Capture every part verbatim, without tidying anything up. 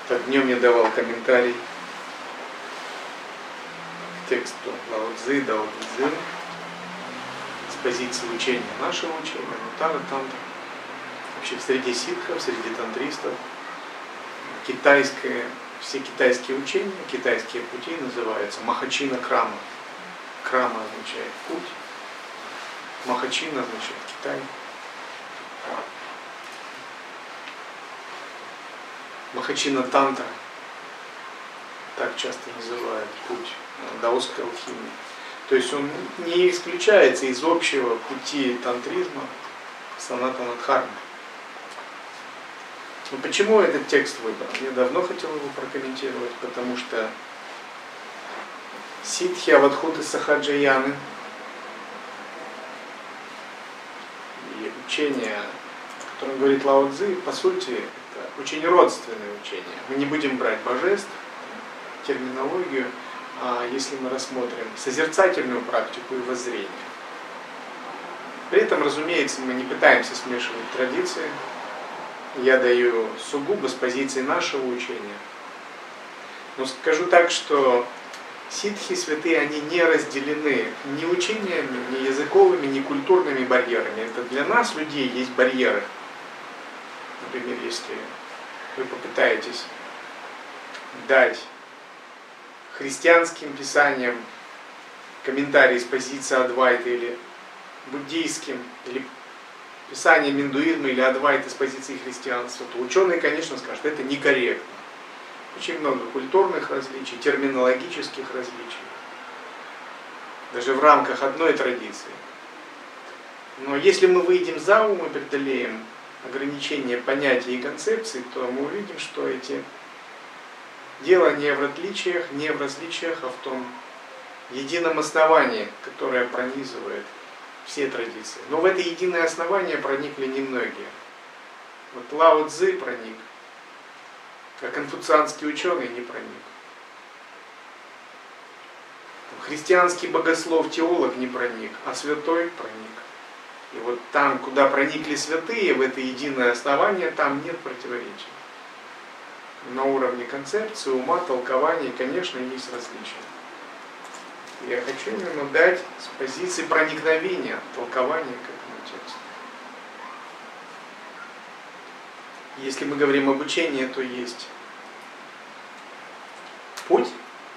Так днем я давал комментарий к тексту Лао Цзы, Дао Дэ Цзин с позиции учения нашего учения, Ануттара Тантра. Вообще среди ситхов, среди тантристов китайское, все китайские учения, китайские пути называются Махачина Крама. Крама означает путь, Махачина означает Китай. Махачина Тантра, так часто называют путь даосской алхимии. То есть он не исключается из общего пути тантризма Санатана Дхармы. Но почему этот текст выбран? Я давно хотел его прокомментировать, потому что ситхи Авадхуты Сахаджаяны и учение, о котором говорит Лао Цзы, по сути, это очень родственное учение. Мы не будем брать божеств, терминологию, а если мы рассмотрим созерцательную практику и воззрение. При этом, разумеется, мы не пытаемся смешивать традиции. Я даю сугубо с позиции нашего учения. Но скажу так, что ситхи святые, они не разделены ни учениями, ни языковыми, ни культурными барьерами. Это для нас, людей, есть барьеры. Например, если вы попытаетесь дать христианским писаниям комментарий с позиции Адвайты или буддийским, или писанием индуизма или Адвайты с позиции христианства, то ученые, конечно, скажут, это некорректно. Очень много культурных различий, терминологических различий, даже в рамках одной традиции. Но если мы выйдем за ум и преодолеем ограничения понятий и концепций, то мы увидим, что эти дело не в отличиях, не в различиях, а в том едином основании, которое пронизывает все традиции. Но в это единое основание проникли немногие. Вот Лао Цзы проник, а конфуцианский ученый не проник. Христианский богослов-теолог не проник, а святой проник. И вот там, куда проникли святые, в это единое основание, там нет противоречий. На уровне концепции, ума, толкований, конечно, есть различия. Я хочу именно дать с позиции проникновения, толкования к этому тексту. Если мы говорим об учении, то есть путь,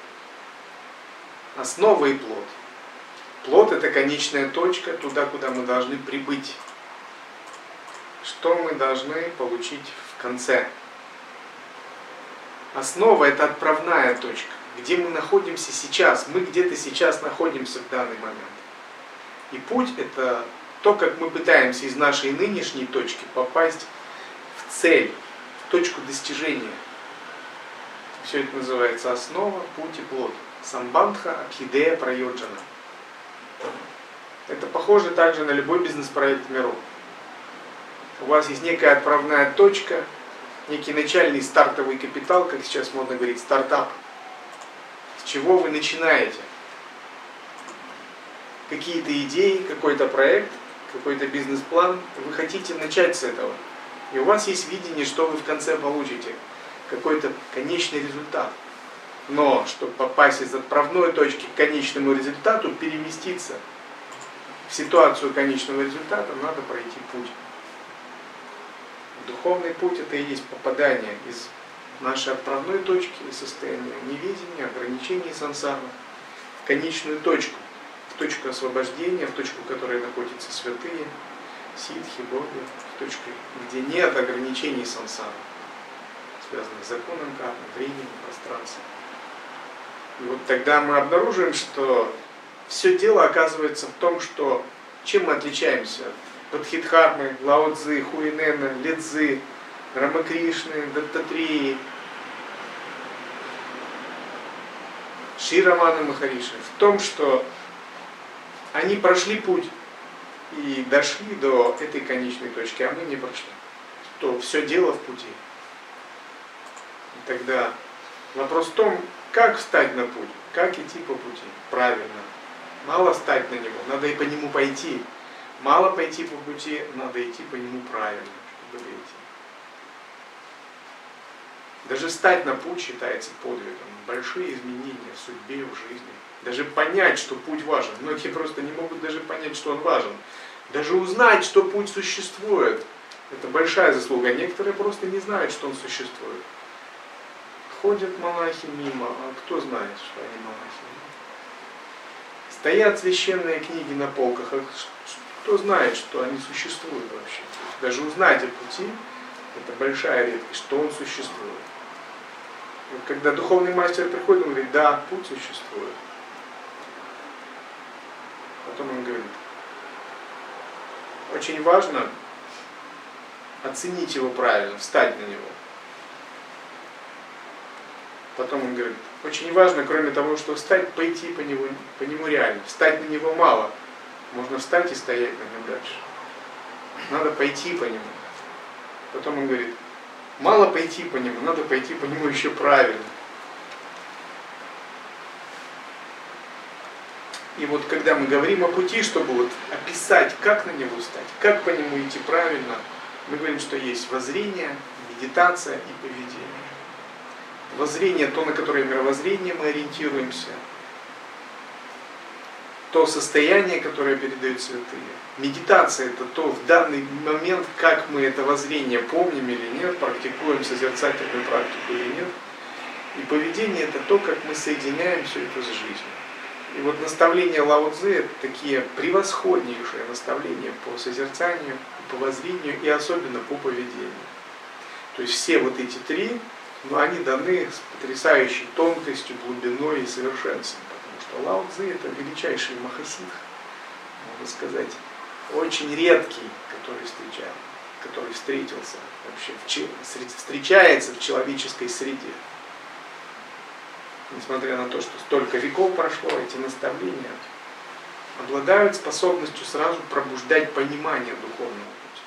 основа и плод. Плод — это конечная точка, туда, куда мы должны прибыть. Что мы должны получить в конце. Основа — это отправная точка, где мы находимся сейчас. Мы где-то сейчас находимся в данный момент. И путь — это то, как мы пытаемся из нашей нынешней точки попасть в цель, в точку достижения. Все это называется основа, путь и плод. Самбандха, Абхидея, Прайоджана. Это похоже также на любой бизнес-проект в миру. У вас есть некая отправная точка, некий начальный стартовый капитал, как сейчас модно говорить, стартап. С чего вы начинаете? Какие-то идеи, какой-то проект, какой-то бизнес-план. Вы хотите начать с этого. И у вас есть видение, что вы в конце получите. Какой-то конечный результат. Но, чтобы попасть из отправной точки к конечному результату, переместиться в ситуацию конечного результата, надо пройти путь. Духовный путь — это и есть попадание из нашей отправной точки, из состояния неведения, ограничений сансары, в конечную точку, в точку освобождения, в точку, в которой находятся святые, ситхи, боги, в точку, где нет ограничений сансары, связанных с законом кармы, временем, пространством. И вот тогда мы обнаружим, что все дело оказывается в том, что чем мы отличаемся от Бодхидхармы, Лао Цзы, Хуинена, Лидзы, Рамакришны, Даттатрии, Шри Рамана Махариши, в том, что они прошли путь и дошли до этой конечной точки, а мы не прошли. То все дело в пути. И тогда вопрос в том, как встать на путь, как идти по пути правильно. Мало встать на него, надо и по нему пойти. Мало пойти по пути, надо идти по нему правильно, чтобы дойти. Даже встать на путь считается подвигом. Большие изменения в судьбе, в жизни. Даже понять, что путь важен. Многие просто не могут даже понять, что он важен. Даже узнать, что путь существует. Это большая заслуга. Некоторые просто не знают, что он существует. Ходят монахи мимо, а кто знает, что они монахи? Стоят священные книги на полках, а кто знает, что они существуют вообще? Даже узнать о пути, это большая редкость, что он существует. Вот когда духовный мастер приходит, он говорит, да, путь существует. Потом он говорит, очень важно оценить его правильно, встать на него. Потом он говорит, очень важно, кроме того, что встать, пойти по нему, по нему реально. Встать на него мало. Можно встать и стоять на нем дальше. Надо пойти по нему. Потом он говорит, мало пойти по нему, надо пойти по нему еще правильно. И вот когда мы говорим о пути, чтобы вот описать, как на него встать, как по нему идти правильно, мы говорим, что есть воззрение, медитация и поведение. Воззрение, то, на которое мировоззрение мы ориентируемся, то состояние, которое передают святые. Медитация – это то в данный момент, как мы это воззрение помним или нет, практикуем созерцательную практику или нет. И поведение – это то, как мы соединяем все это с жизнью. И вот наставления Лао Цзы – это такие превосходнейшие наставления по созерцанию, по воззрению и особенно по поведению. То есть все вот эти три, но они даны с потрясающей тонкостью, глубиной и совершенством. Потому что Лао Цзы – это величайший махасидх, можно сказать, очень редкий, который встречал, который встретился вообще, в, встречается в человеческой среде. Несмотря на то, что столько веков прошло, эти наставления обладают способностью сразу пробуждать понимание духовного пути.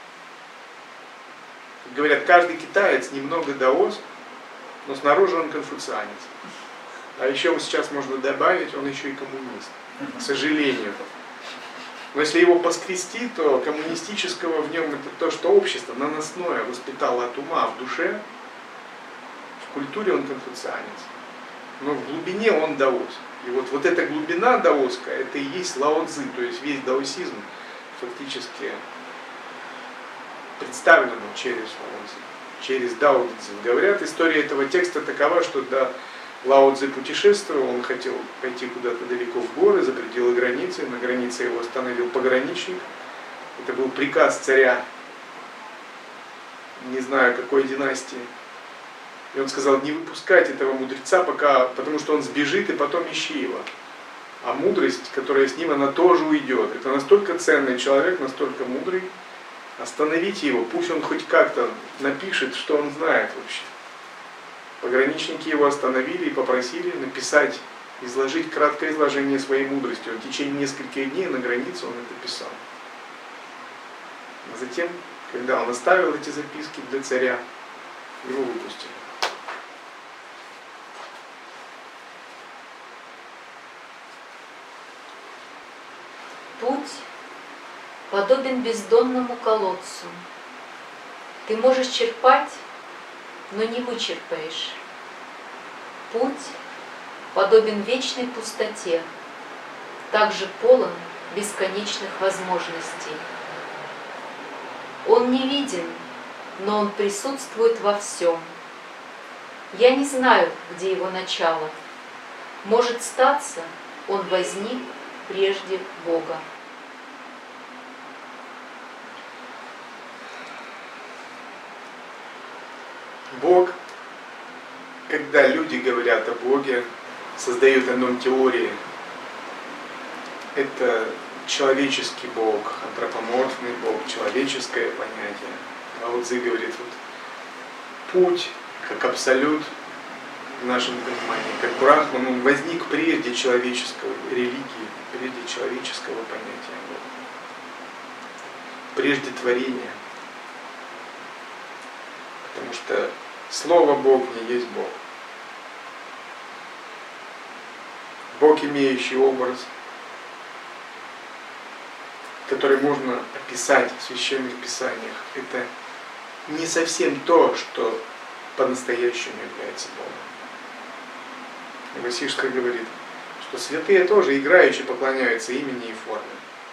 Говорят, каждый китаец немного даос, но снаружи он конфуцианец. А еще сейчас можно добавить, он еще и коммунист, к сожалению. Но если его поскрести, то коммунистического в нем это то, что общество наносное воспитало от ума, в душе, в культуре он конфуцианец. Но в глубине он даос. И вот, вот эта глубина даосская, это и есть Лао Цзы, то есть весь даосизм фактически представлен через Лао Цзы, через Дао Цзы. Говорят, история этого текста такова, что да, Лао Цзы путешествовал, он хотел пойти куда-то далеко в горы, за пределы границы, на границе его остановил пограничник. Это был приказ царя, не знаю какой династии. И он сказал, не выпускать этого мудреца, пока, потому что он сбежит, и потом ищи его. А мудрость, которая с ним, она тоже уйдет. Это настолько ценный человек, настолько мудрый. Остановите его, пусть он хоть как-то напишет, что он знает вообще. Пограничники его остановили и попросили написать, изложить краткое изложение своей мудрости. Он в течение нескольких дней на границе он это писал. А затем, когда он оставил эти записки для царя, его выпустили. Путь подобен бездонному колодцу. Ты можешь черпать, но не вычерпаешь. Путь подобен вечной пустоте, также полон бесконечных возможностей. Он не виден, но он присутствует во всем. Я не знаю, где его начало. Может статься, он возник прежде Бога. Бог, когда люди говорят о Боге, создают о нем теории, это человеческий Бог, антропоморфный Бог, человеческое понятие. Лао Цзы говорит, вот, путь, как абсолют в нашем понимании, как Брахман, он возник прежде человеческого религии, прежде человеческого понятия Бога, прежде творения. Потому что Слово Бог не есть Бог. Бог, имеющий образ, который можно описать в священных писаниях, это не совсем то, что по-настоящему является Богом. И Васишка говорит, что святые тоже играючи поклоняются имени и форме.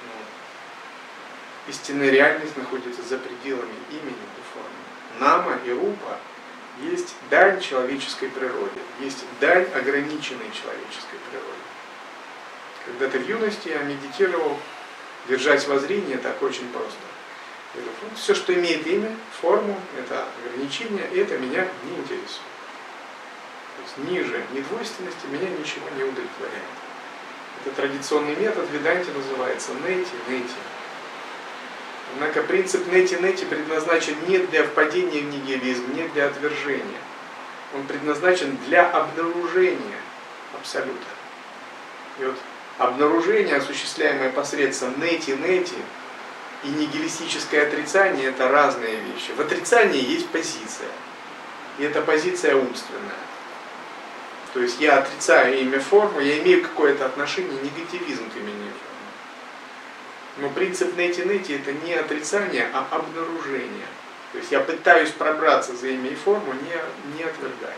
Но истинная реальность находится за пределами имени и формы. Нама и рупа есть дань человеческой природе, есть дань ограниченной человеческой природе. Когда-то в юности я медитировал, держать воззрение так очень просто. Говорю, ну, все, что имеет имя, форму, это ограничение, и это меня не интересует. То есть ниже недвойственности меня ничего не удовлетворяет. Это традиционный метод, в веданте называется нети-нети. Однако принцип нети-нети предназначен не для впадения в нигилизм, не для отвержения. Он предназначен для обнаружения Абсолюта. И вот обнаружение, осуществляемое посредством нети-нети, и нигилистическое отрицание – это разные вещи. В отрицании есть позиция. И эта позиция умственная. То есть я отрицаю имя форму, я имею какое-то отношение, негативизм к имени формы. Но принцип нети-нети – это не отрицание, а обнаружение. То есть я пытаюсь пробраться за имя и форму, не, не отвергая.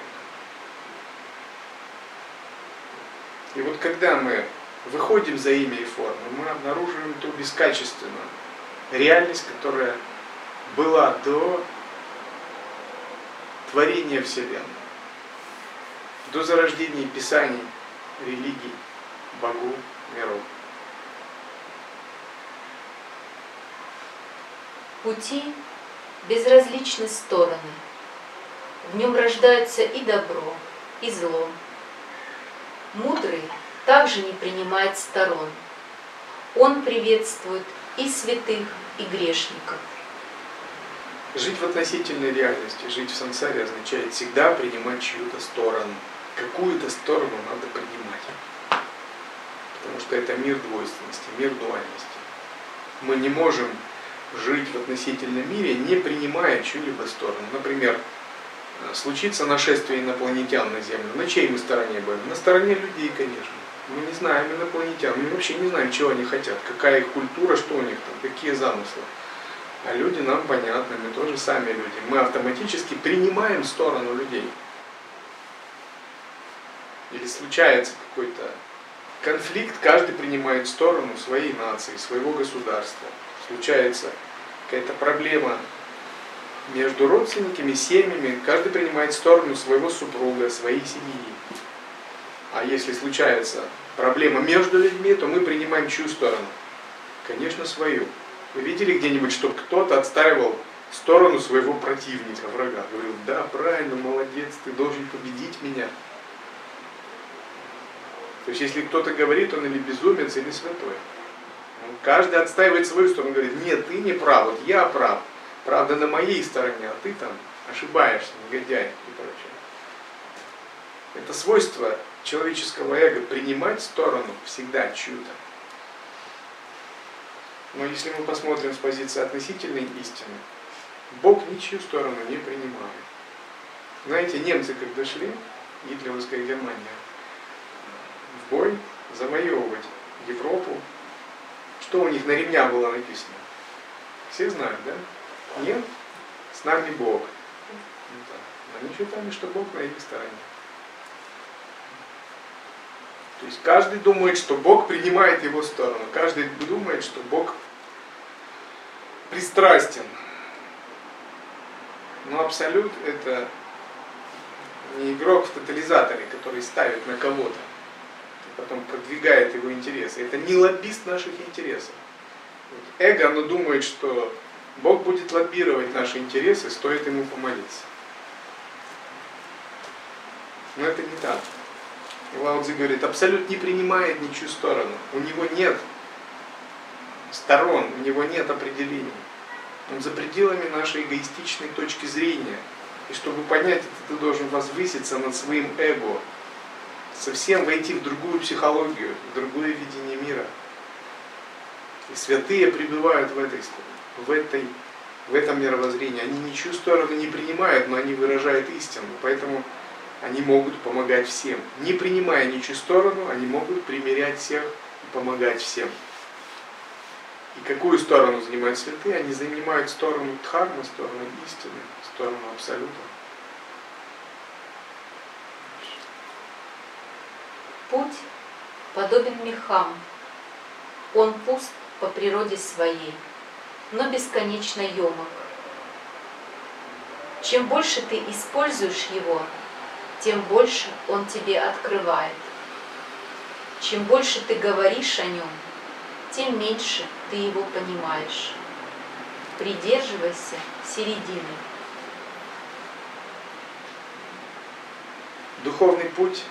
И вот когда мы выходим за имя и форму, мы обнаруживаем ту бескачественную реальность, которая была до творения Вселенной, до зарождения Писаний, религий, богов, миров. Пути безразличны стороны. В нем рождаются и добро, и зло. Мудрый также не принимает сторон. Он приветствует и святых, и грешников. Жить в относительной реальности, жить в сансаре означает всегда принимать чью-то сторону. Какую-то сторону надо принимать. Потому что это мир двойственности, мир дуальности. Мы не можем жить в относительном мире, не принимая чью-либо сторону. Например, случится нашествие инопланетян на Землю. На чьей мы стороне будем? На стороне людей, конечно. Мы не знаем инопланетян, мы вообще не знаем, чего они хотят, какая их культура, что у них там, какие замыслы. А люди нам понятны, мы тоже сами люди. Мы автоматически принимаем сторону людей. Или случается какой-то конфликт, каждый принимает сторону своей нации, своего государства. Случается какая-то проблема между родственниками, семьями, каждый принимает сторону своего супруга, своей семьи. А если случается проблема между людьми, то мы принимаем чью сторону? Конечно, свою. Вы видели где-нибудь, чтобы кто-то отстаивал сторону своего противника, врага? Говорил, да, правильно, молодец, ты должен победить меня. То есть, если кто-то говорит, он или безумец, или святой. Каждый отстаивает свою сторону, говорит, нет, ты не прав, вот я прав. Правда на моей стороне, а ты там ошибаешься, негодяй и прочее. Это свойство человеческого эго принимать сторону всегда чью-то. Но если мы посмотрим с позиции относительной истины, Бог ничью сторону не принимает. Знаете, немцы когда шли, гитлеровская Германия, в бой завоевывать Европу, что у них на ремнях было написано? Все знают, да? Нет, с нами Бог. Они считали, что Бог на их стороне. То есть каждый думает, что Бог принимает его сторону. Каждый думает, что Бог пристрастен. Но абсолют — это не игрок в тотализаторе, который ставит на кого-то и потом продвигает его интересы. Это не лоббист наших интересов. Эго, оно думает, что Бог будет лоббировать наши интересы, стоит ему помолиться. Но это не так. Лао Цзи говорит, абсолют не принимает ничью сторону. У него нет сторон, у него нет определений. Он за пределами нашей эгоистичной точки зрения. И чтобы понять это, ты должен возвыситься над своим эго. Совсем войти в другую психологию, в другое видение мира. И святые пребывают в этой, в этой, в этом мировоззрении. Они ничью сторону не принимают, но они выражают истину. Поэтому они могут помогать всем. Не принимая ничью сторону, они могут примирять всех и помогать всем. И какую сторону занимают святые? Они занимают сторону дхармы, сторону истины, сторону абсолюта. Путь подобен мехам. Он пуст по природе своей, но бесконечно емок. Чем больше ты используешь его, тем больше он тебе открывает. Чем больше ты говоришь о нем, тем меньше ты его понимаешь. Придерживайся середины. Духовный путь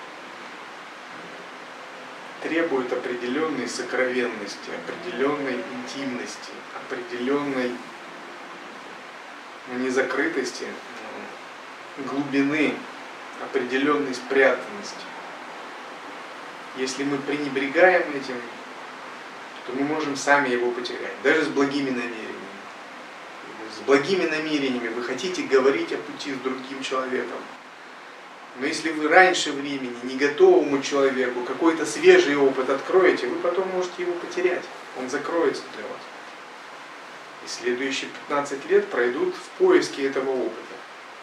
требует определенной сокровенности, определенной интимности, определенной, ну, не закрытости, но глубины, определенной спрятанности. Если мы пренебрегаем этим, то мы можем сами его потерять, даже с благими намерениями. С благими намерениями вы хотите говорить о пути с другим человеком. Но если вы раньше времени не готовому человеку какой-то свежий опыт откроете, вы потом можете его потерять. Он закроется для вас. И следующие пятнадцать лет пройдут в поиске этого опыта.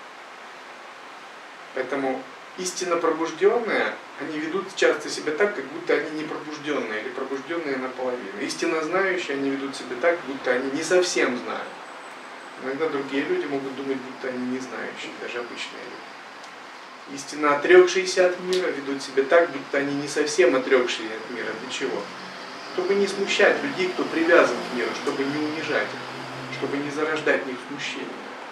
Поэтому истинно пробужденные, они ведут часто себя так, как будто они не пробужденные или пробужденные наполовину. Истинно знающие, они ведут себя так, как будто они не совсем знают. Иногда другие люди могут думать, будто они не знающие, даже обычные люди. Истинно отрекшиеся от мира ведут себя так, будто они не совсем отрекшие от мира. Для чего? Чтобы не смущать людей, кто привязан к миру, чтобы не унижать их, чтобы не зарождать в них смущение.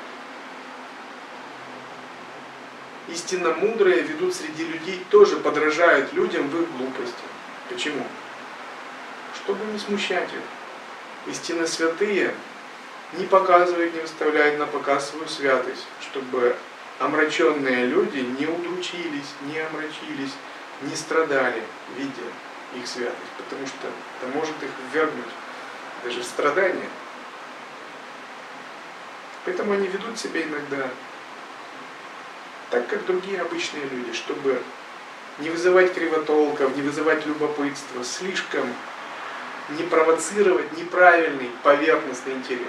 Истинно мудрые ведут среди людей, тоже подражают людям в их глупости. Почему? Чтобы не смущать их. Истинно святые не показывают, не выставляют на показ свою святость, чтобы омраченные люди не удручились, не омрачились, не страдали, видя их святость, потому что это может их ввергнуть даже в страдания. Поэтому они ведут себя иногда так, как другие обычные люди, чтобы не вызывать кривотолков, не вызывать любопытства, слишком не провоцировать неправильный поверхностный интерес.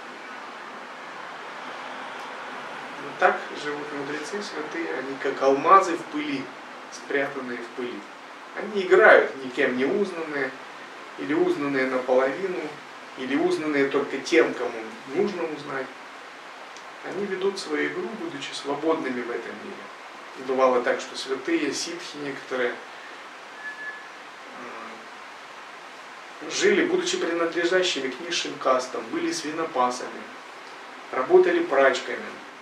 Так живут мудрецы святые, они как алмазы в пыли, спрятанные в пыли. Они играют, никем не узнанные, или узнанные наполовину, или узнанные только тем, кому нужно узнать. Они ведут свою игру, будучи свободными в этом мире. И бывало так, что святые, ситхи некоторые, жили, будучи принадлежащими к низшим кастам, были свинопасами, работали прачками,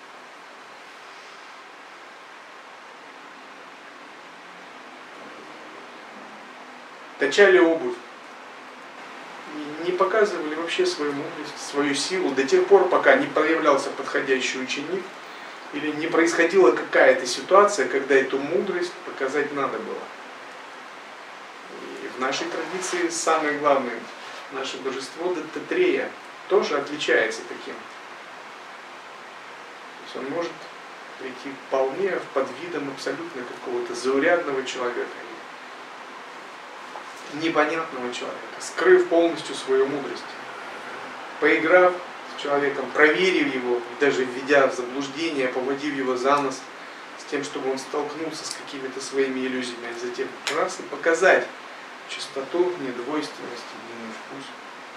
точали обувь, не показывали вообще свою мудрость, свою силу до тех пор, пока не появлялся подходящий ученик или не происходила какая-то ситуация, когда эту мудрость показать надо было. И в нашей традиции самое главное, наше божество Даттатрея тоже отличается таким. То есть он может прийти вполне под видом абсолютно какого-то заурядного человека, непонятного человека, скрыв полностью свою мудрость, поиграв с человеком, проверив его, даже введя в заблуждение, поводив его за нос, с тем, чтобы он столкнулся с какими-то своими иллюзиями, а затем раз и показать чистоту, недвойственность, единый вкус.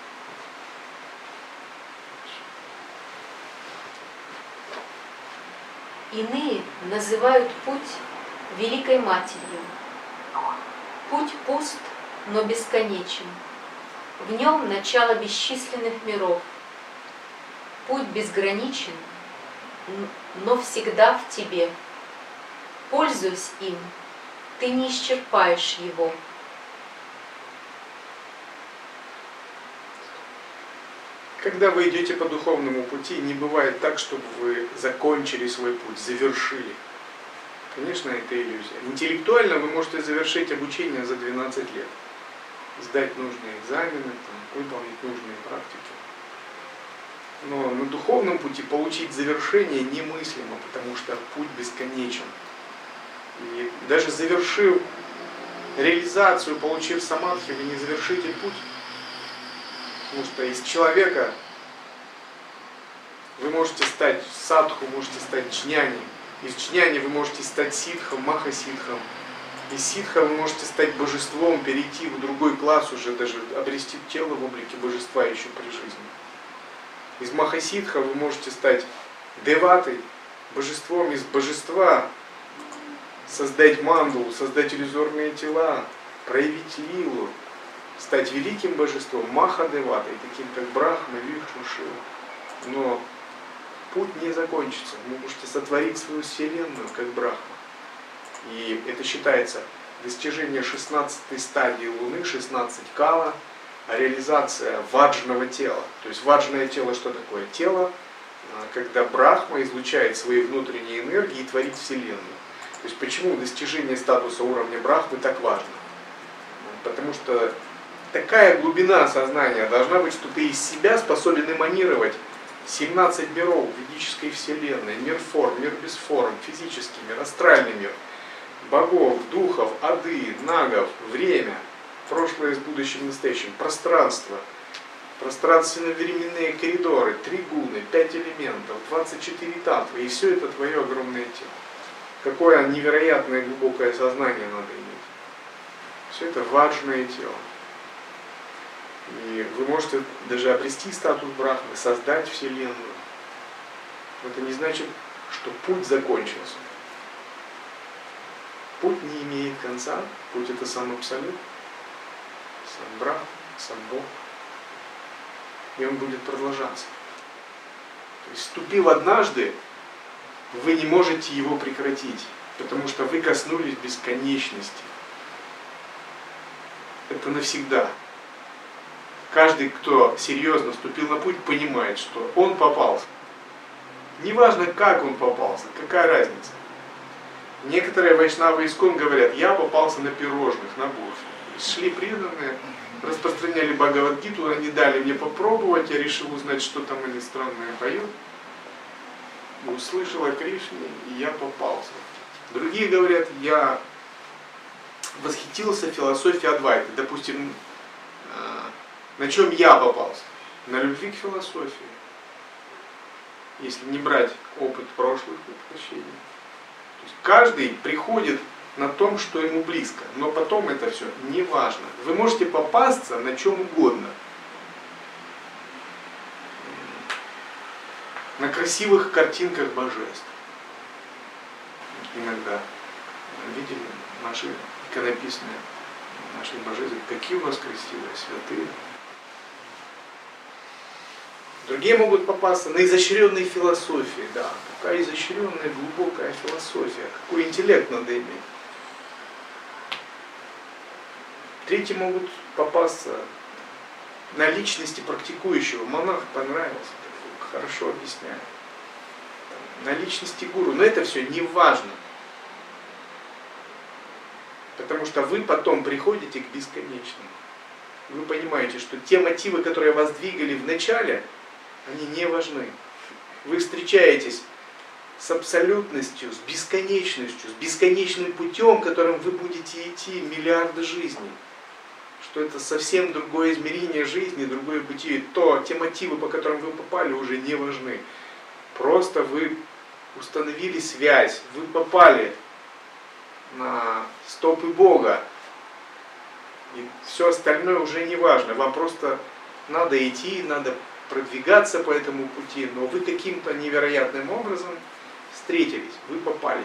Иные называют путь Великой Матерью. Путь пуст, но бесконечен. В нем начало бесчисленных миров. Путь безграничен, но всегда в тебе. Пользуясь им, ты не исчерпаешь его. Когда вы идете по духовному пути, не бывает так, чтобы вы закончили свой путь, завершили. Конечно, это иллюзия. Интеллектуально вы можете завершить обучение за двенадцать лет. Сдать нужные экзамены, там, выполнить нужные практики. Но на духовном пути получить завершение немыслимо, потому что путь бесконечен. И даже завершив реализацию, получив самадхи, вы не завершите путь. Потому что из человека вы можете стать садху, можете стать джняни. Из джняни вы можете стать ситхом, махаситхом. Из ситха вы можете стать божеством, перейти в другой класс уже, даже обрести тело в облике божества еще при жизни. Из махасидха вы можете стать деватой, божеством, из божества создать мандалу, создать иллюзорные тела, проявить лилу, стать великим божеством, маха-деватой, таким как Брахма, Вишну, Шива. Но путь не закончится. Вы можете сотворить свою вселенную, как Брахма. И это считается достижение шестнадцатой стадии Луны, шестнадцать кала, реализация ваджного тела. То есть ваджное тело что такое? Тело, когда Брахма излучает свои внутренние энергии и творит вселенную. То есть почему достижение статуса уровня Брахмы так важно? Потому что такая глубина сознания должна быть, что ты из себя способен эманировать семнадцать миров ведической вселенной, мир форм, мир без форм, физический мир, астральный мир, богов, духов, ады, нагов, время, прошлое с будущим, настоящим, пространство, пространственно-временные коридоры, три гуны, пять элементов, двадцать четыре тантры, и все это твое огромное тело. Какое невероятное глубокое сознание надо иметь. Все это ваджное тело. И вы можете даже обрести статус Брахмы, создать вселенную. Но это не значит, что путь закончился. Путь не имеет конца, путь это сам Абсолют, сам Брахма, сам Бог. И он будет продолжаться. То есть, вступив однажды, вы не можете его прекратить, потому что вы коснулись бесконечности. Это навсегда. Каждый, кто серьезно вступил на путь, понимает, что он попался. Неважно, как он попался, какая разница. Некоторые вайшнавы искон говорят, я попался на пирожных, на бурфе. Шли преданные, распространяли Бхагавад-гиту, они дали мне попробовать, я решил узнать, что там они странные поют. Услышал о Кришне, и я попался. Другие говорят, я восхитился философией Адвайты. Допустим, на чем я попался? На любви к философии. Если не брать опыт прошлых воплощений. То есть каждый приходит на том, что ему близко. Но потом это все не важно. Вы можете попасться на чем угодно. На красивых картинках божеств. Иногда видели наши иконописные, наши божества, какие у вас красивые, святые. Другие могут попасться на изощренные философии. Да, какая изощренная, глубокая философия, какой интеллект надо иметь. Третьи могут попасться на личности практикующего. Монах понравился, хорошо объясняет. На личности гуру. Но это все не важно. Потому что вы потом приходите к бесконечному. Вы понимаете, что те мотивы, которые вас двигали в начале, они не важны. Вы встречаетесь с абсолютностью, с бесконечностью, с бесконечным путем, которым вы будете идти миллиарды жизней. Что это совсем другое измерение жизни, другое бытие. То, те мотивы, по которым вы попали, уже не важны. Просто вы установили связь, вы попали на стопы Бога. И все остальное уже не важно. Вам просто надо идти, надо продвигаться по этому пути, но вы каким-то невероятным образом встретились, вы попались.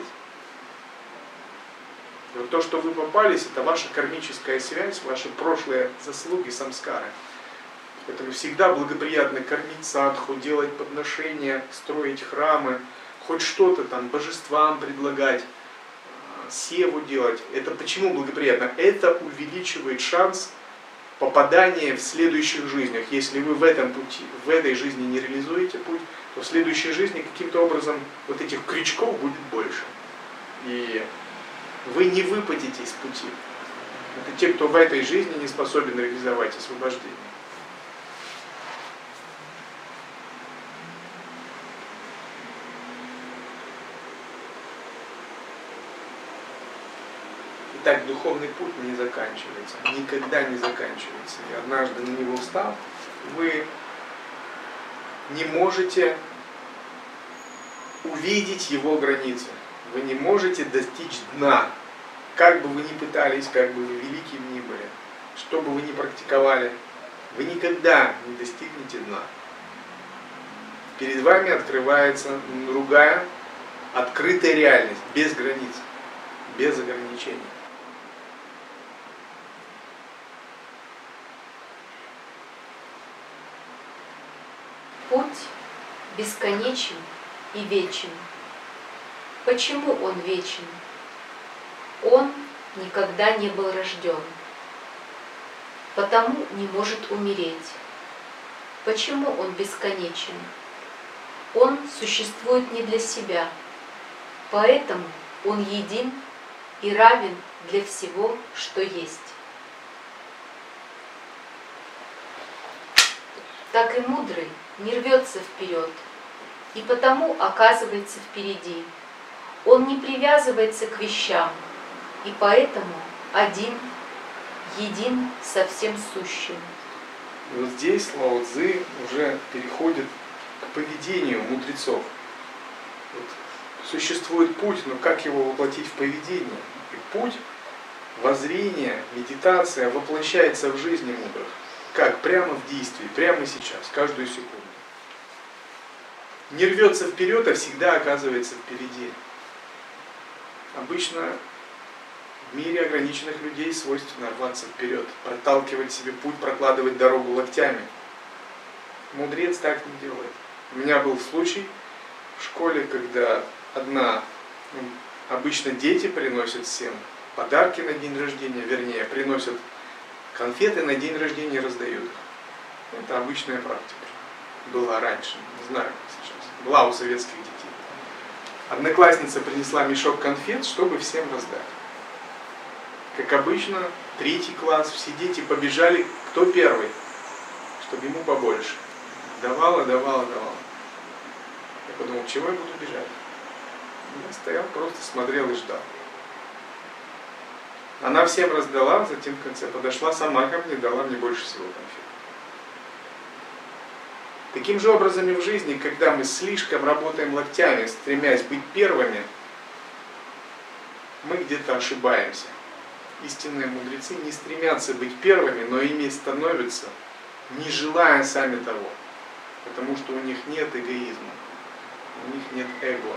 И вот то, что вы попались, это ваша кармическая связь, ваши прошлые заслуги, самскары. Поэтому всегда благоприятно кормить садху, делать подношения, строить храмы, хоть что-то там божествам предлагать, севу делать. Это почему благоприятно? Это увеличивает шанс попадания в следующих жизнях. Если вы в этом пути, в этой жизни не реализуете путь, то в следующей жизни каким-то образом вот этих крючков будет больше. И вы не выпадете из пути. Это те, кто в этой жизни не способен реализовать освобождение. Итак, духовный путь не заканчивается, никогда не заканчивается. И однажды на него встав, вы не можете увидеть его границы. Вы не можете достичь дна. как бы вы ни пытались, как бы вы великим ни были, что бы вы ни практиковали, вы никогда не достигнете дна. Перед вами открывается другая, открытая реальность, без границ, без ограничений. Путь бесконечен и вечен. Почему он вечен? Он никогда не был рожден, потому не может умереть. Почему он бесконечен? Он существует не для себя, поэтому он един и равен для всего, что есть. Так и мудрый не рвется вперед, и потому оказывается впереди. Он не привязывается к вещам, и поэтому один, един со всем сущим. И вот здесь Лао Цзы уже переходит к поведению мудрецов. Вот существует путь, но как его воплотить в поведение? И путь, воззрение, медитация воплощается в жизни мудрых. Как? Прямо в действии, прямо сейчас, каждую секунду. Не рвется вперед, а всегда оказывается впереди. Обычно в мире ограниченных людей свойственно рваться вперед, проталкивать себе путь, прокладывать дорогу локтями. Мудрец так не делает. У меня был случай в школе, когда одна, ну, обычно дети приносят всем подарки на день рождения, вернее, приносят конфеты на день рождения и раздают их. Это обычная практика. Была раньше, не знаю, как сейчас. Была у советских детей. Одноклассница принесла мешок конфет, чтобы всем раздать. Как обычно, третий класс, все дети побежали, кто первый, чтобы ему побольше. Давала, давала, давала. Я подумал, чего я буду бежать? Я стоял, просто смотрел и ждал. Она всем раздала, затем в конце подошла сама ко мне, дала мне больше всего конфет. Таким же образом и в жизни, когда мы слишком работаем локтями, стремясь быть первыми, мы где-то ошибаемся. Истинные мудрецы не стремятся быть первыми, но ими становятся, не желая сами того. Потому что у них нет эгоизма, у них нет эго.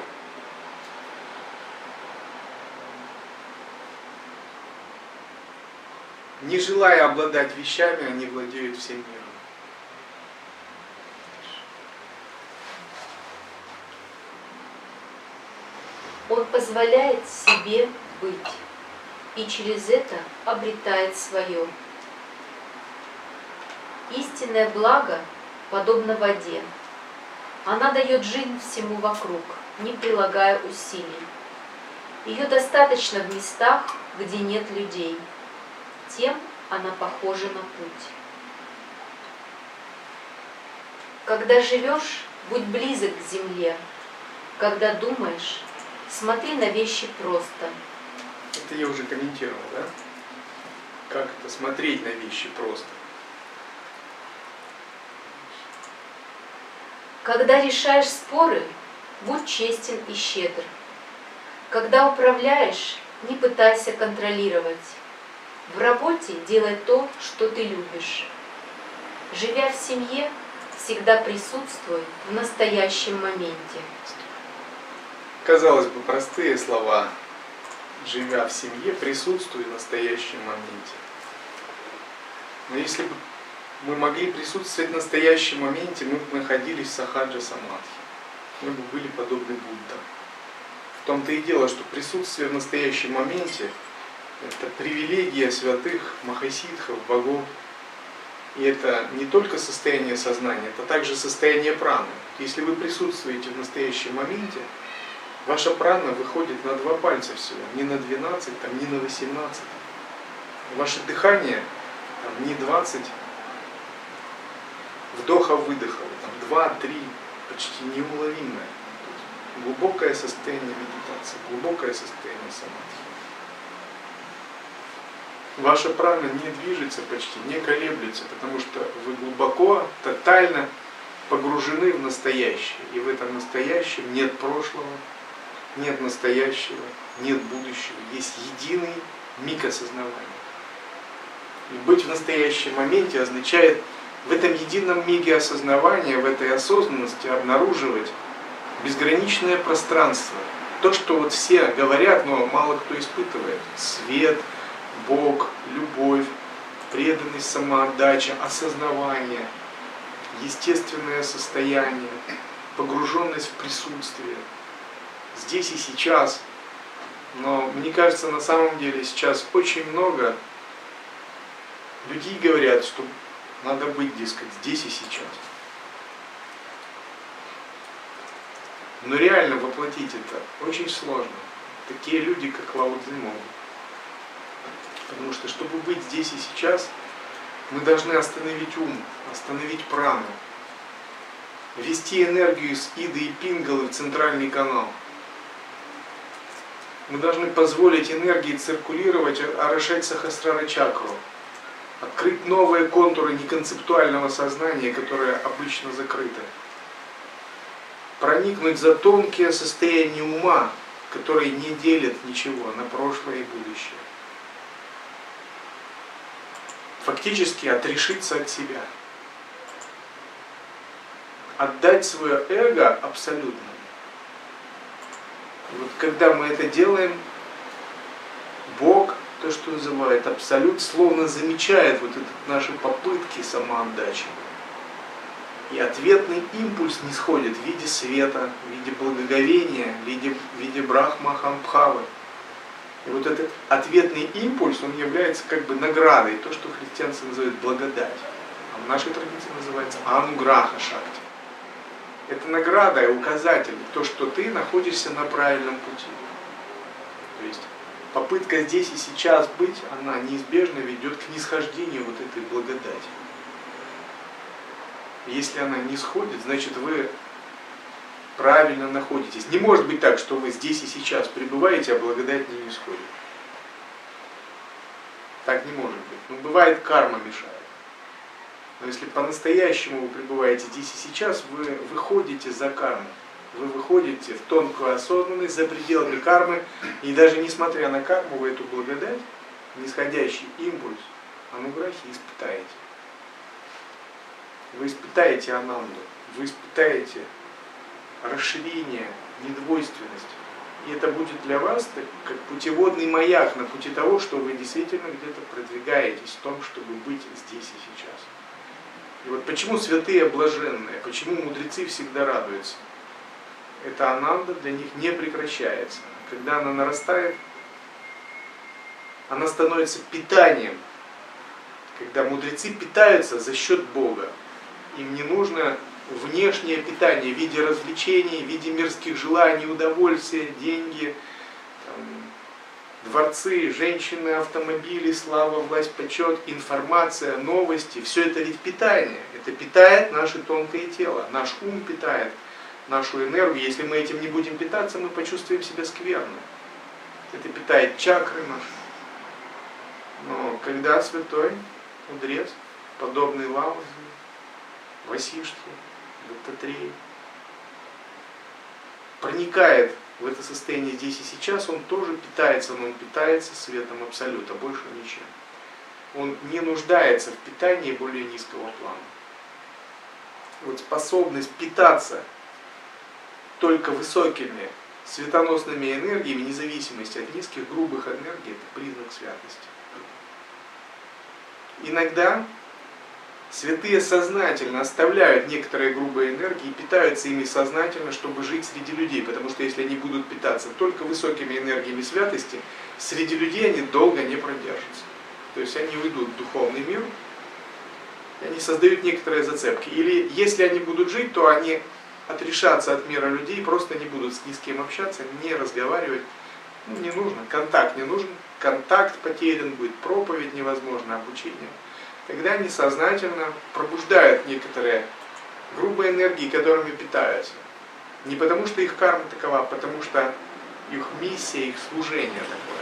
Не желая обладать вещами, они владеют всем миром. Он позволяет себе быть, и через это обретает свое. Истинное благо подобно воде. Она дает жизнь всему вокруг, не прилагая усилий. Ее достаточно в местах, где нет людей. Тем она похожа на путь. Когда живешь, будь близок к земле. Когда думаешь, смотри на вещи просто. Это я уже комментировал, да? Как это смотреть на вещи просто? Когда решаешь споры, будь честен и щедр. Когда управляешь, не пытайся контролировать. В работе делай то, что ты любишь. Живя в семье, всегда присутствуй в настоящем моменте. Казалось бы, простые слова. Живя в семье, присутствуй в настоящем моменте. Но если бы мы могли присутствовать в настоящем моменте, мы бы находились в сахаджа самадхи. Мы бы были подобны Будда. В том-то и дело, что присутствие в настоящем моменте – это привилегия святых, махасидхов, богов. И это не только состояние сознания, это также состояние праны. Если вы присутствуете в настоящем моменте, ваша прана выходит на два пальца всего, не на двенадцать, там, не на восемнадцать. Ваше дыхание там, не двадцать вдохов-выдохов, там, два-три, почти неуловимое. Глубокое состояние медитации, глубокое состояние самадхи. Ваша прана не движется почти, не колеблется, потому что вы глубоко, тотально погружены в настоящее. И в этом настоящем нет прошлого, нет настоящего, нет будущего, есть единый миг осознавания. И быть в настоящем моменте означает в этом едином миге осознавания, в этой осознанности обнаруживать безграничное пространство. То, что вот все говорят, но мало кто испытывает. Свет, Бог, любовь, преданность, самоотдача, осознавание, естественное состояние, погруженность в присутствие. Здесь и сейчас. Но мне кажется, на самом деле сейчас очень много людей говорят, что надо быть, дескать, здесь и сейчас. Но реально воплотить это очень сложно. Такие люди, как Лао Цзы, могут. Потому что, чтобы быть здесь и сейчас, мы должны остановить ум, остановить прану, ввести энергию из Иды и Пингалы в центральный канал. Мы должны позволить энергии циркулировать, орошать Сахасрара чакру, открыть новые контуры неконцептуального сознания, которые обычно закрыты. Проникнуть за тонкие состояния ума, которые не делят ничего на прошлое и будущее. Фактически отрешиться от себя. Отдать свое эго абсолютно. И вот когда мы это делаем, Бог, то, что называют абсолют, словно замечает вот это, наши попытки самоотдачи. И ответный импульс нисходит в виде света, в виде благоговения, в виде, в виде брахмахамбхавы. И вот этот ответный импульс, он является как бы наградой, то, что христианцы называют благодать. А в нашей традиции называется ануграха шакти. Это награда и указатель, то, что ты находишься на правильном пути. То есть попытка здесь и сейчас быть, она неизбежно ведет к нисхождению вот этой благодати. Если она не сходит, значит вы правильно находитесь. Не может быть так, что вы здесь и сейчас пребываете, а благодать не исходит. Так не может быть. Ну, бывает, карма мешает. Но если по-настоящему вы пребываете здесь и сейчас, вы выходите за карму. Вы выходите в тонкую осознанность, за пределами кармы, и даже несмотря на карму, вы эту благодать, нисходящий импульс, ануграхи испытаете. Вы испытаете ананду, вы испытаете расширение, недвойственность. И это будет для вас как путеводный маяк на пути того, что вы действительно где-то продвигаетесь в том, чтобы быть здесь и сейчас. И вот почему святые блаженные, почему мудрецы всегда радуются? Эта ананда для них не прекращается. Когда она нарастает, она становится питанием. Когда мудрецы питаются за счет Бога. Им не нужно внешнее питание в виде развлечений, в виде мирских желаний, удовольствия, деньги, там, дворцы, женщины, автомобили, слава, власть, почет, информация, новости. Все это ведь питание. Это питает наше тонкое тело. Наш ум питает нашу энергию. Если мы этим не будем питаться, мы почувствуем себя скверно. Это питает чакры наши. Но когда святой мудрец, подобный Лао Цзы, Васиштхе, Даттатрея, проникает в это состояние здесь и сейчас, он тоже питается, но он питается светом абсолюта, больше ничем. Он не нуждается в питании более низкого плана. Вот способность питаться только высокими светоносными энергиями, вне зависимости от низких, грубых энергий, это признак святости. Иногда святые сознательно оставляют некоторые грубые энергии и питаются ими сознательно, чтобы жить среди людей. Потому что если они будут питаться только высокими энергиями святости, среди людей они долго не продержатся. То есть они уйдут в духовный мир, и они создают некоторые зацепки. Или если они будут жить, то они отрешатся от мира людей, просто не будут с ни с кем общаться, не разговаривать. Ну, не нужно, контакт не нужен, контакт потерян будет, проповедь невозможно, обучение. Тогда они сознательно пробуждают некоторые грубые энергии, которыми питаются. Не потому что их карма такова, а потому что их миссия, их служение такое.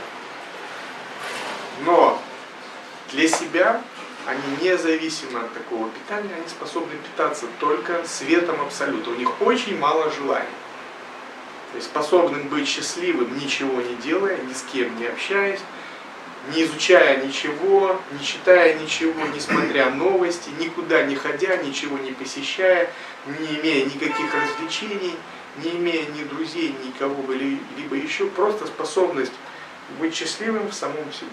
Но для себя они независимо от такого питания, они способны питаться только светом абсолюта. У них очень мало желаний. То есть способным быть счастливым, ничего не делая, ни с кем не общаясь, не изучая ничего, не читая ничего, не смотря новости, никуда не ходя, ничего не посещая, не имея никаких развлечений, не имея ни друзей, никого бы либо еще, просто способность быть счастливым в самом себе.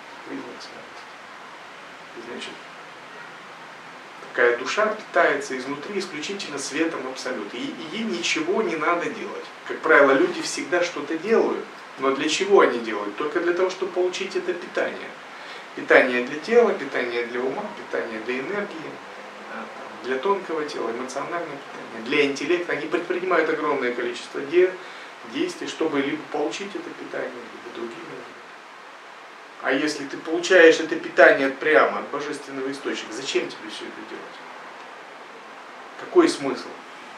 Значит, такая душа питается изнутри исключительно светом абсолюта. И ей ничего не надо делать. Как правило, люди всегда что-то делают. Но для чего они делают? Только для того, чтобы получить это питание. Питание для тела, питание для ума, питание для энергии, для тонкого тела, эмоциональное питание, для интеллекта. Они предпринимают огромное количество действий, чтобы либо получить это питание, либо другие. А если ты получаешь это питание прямо от божественного источника, зачем тебе все это делать? Какой смысл?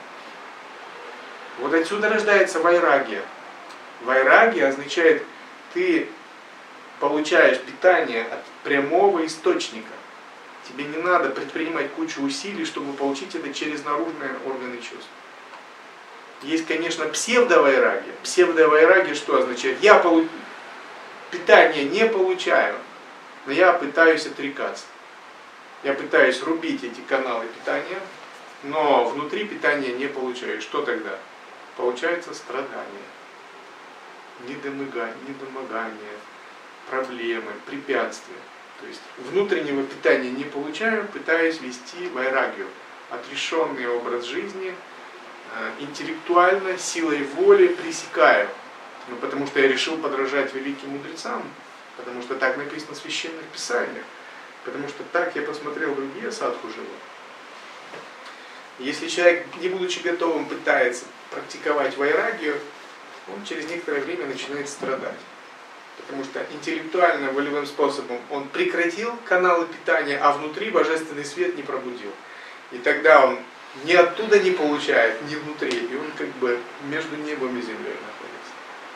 Вот отсюда рождается вайрагия. Вайрагия означает, ты получаешь питание от прямого источника. Тебе не надо предпринимать кучу усилий, чтобы получить это через наружные органы чувств. Есть, конечно, псевдовайрагия. Псевдовайрагия что означает? Я получ... питание не получаю, но я пытаюсь отрекаться. Я пытаюсь рубить эти каналы питания, но внутри питания не получаю. Что тогда? Получается страдание, недомогание, недомогание, проблемы, препятствия. То есть внутреннего питания не получаю, пытаюсь вести вайрагию, отрешенный образ жизни, интеллектуально, силой воли пресекаю. Ну, потому что я решил подражать великим мудрецам, потому что так написано в священных писаниях, потому что так я посмотрел другие садху живут. Если человек, не будучи готовым, пытается практиковать вайрагию, он через некоторое время начинает страдать. Потому что интеллектуально, волевым способом он прекратил каналы питания, а внутри божественный свет не пробудил. И тогда он ни оттуда не получает, ни внутри, и он как бы между небом и землей находится.